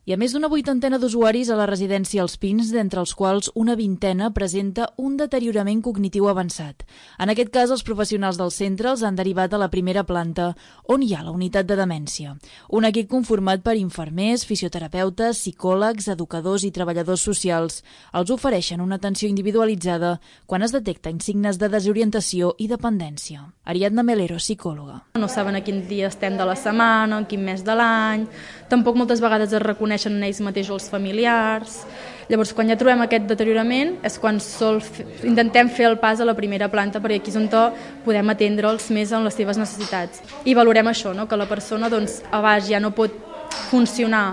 Hi ha més d'una vuitantena d'usuaris a la residència Els Pins, d'entre els quals una vintena presenta un deteriorament cognitiu avançat. En aquest cas, els professionals del centre els han derivat a la primera planta, on hi ha la unitat de demència. Un equip conformat per infermers, fisioterapeutes, psicòlegs, educadors i treballadors socials. Els ofereixen una atenció individualitzada quan es detecten signes de desorientació i dependència. Ariadna Melero, psicòloga. No saben a quin dia estem de la setmana, en quin mes de l'any, tampoc moltes vegades es reconeixen en ells mateixos els familiars. Llavors, quan ja trobem aquest deteriorament és quan intentem fer el pas a la primera planta, perquè aquí és on podem atendre'ls més en les seves necessitats. I valorem això, no? Que la persona a baix ja no pot funcionar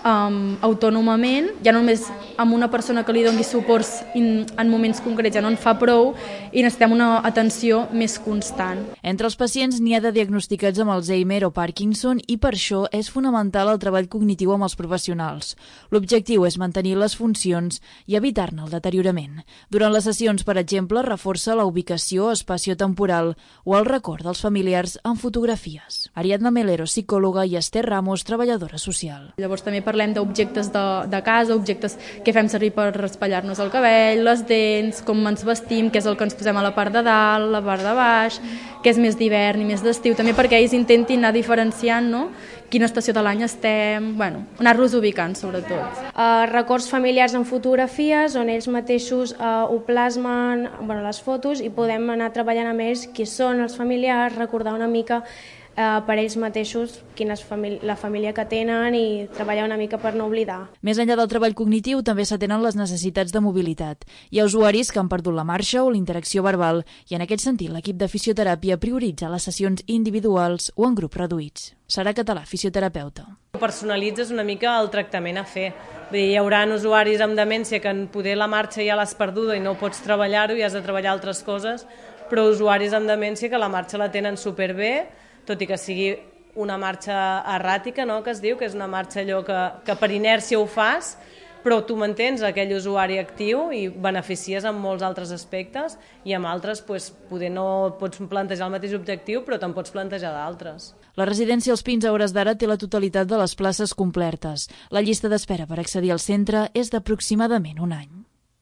autònomament, ja no només amb una persona que li doni suports en moments concrets, ja no en fa prou i necessitem una atenció més constant. Entre els pacients n'hi ha de diagnosticats amb Alzheimer o Parkinson i per això és fonamental el treball cognitiu amb els professionals. L'objectiu és mantenir les funcions i evitar-ne el deteriorament. Durant les sessions, per exemple, reforça la ubicació espaciotemporal o el record dels familiars en fotografies. Ariadna Melero, psicòloga, i Esther Ramos, treballadora social. Llavors també parlem d'objectes de casa, objectes que fem servir per raspallar-nos el cabell, les dents, com ens vestim, què és el que ens posem a la part de dalt, la part de baix, què és més d'hivern i més d'estiu, també perquè ells intentin anar diferenciant, no? Quina estació de l'any estem, anar-los ubicant sobretot. Records familiars en fotografies on ells mateixos ho plasmen les fotos i podem anar treballant amb ells qui són els familiars, recordar una mica per ells mateixos quina és la família que tenen i treballar una mica per no oblidar. Més enllà del treball cognitiu, també s'atenen les necessitats de mobilitat. Hi ha usuaris que han perdut la marxa o la interacció verbal i en aquest sentit l'equip de fisioteràpia prioritza les sessions individuals o en grups reduïts. Sara Català, fisioterapeuta. Personalitzes una mica el tractament a fer. Hi haurà usuaris amb demència que poder la marxa ja l'has perduda i no pots treballar-ho i has de treballar altres coses, però usuaris amb demència que la marxa la tenen superbé, tot i que sigui una marxa erràtica, no?, que es diu, que és una marxa allò que per inèrcia ho fas, però tu mantens aquell usuari actiu i beneficies en molts altres aspectes i amb altres poder no pots plantejar el mateix objectiu, però te'n pots plantejar d'altres. La residència Els Pins a hores d'ara té la totalitat de les places complertes. La llista d'espera per accedir al centre és d'aproximadament un any.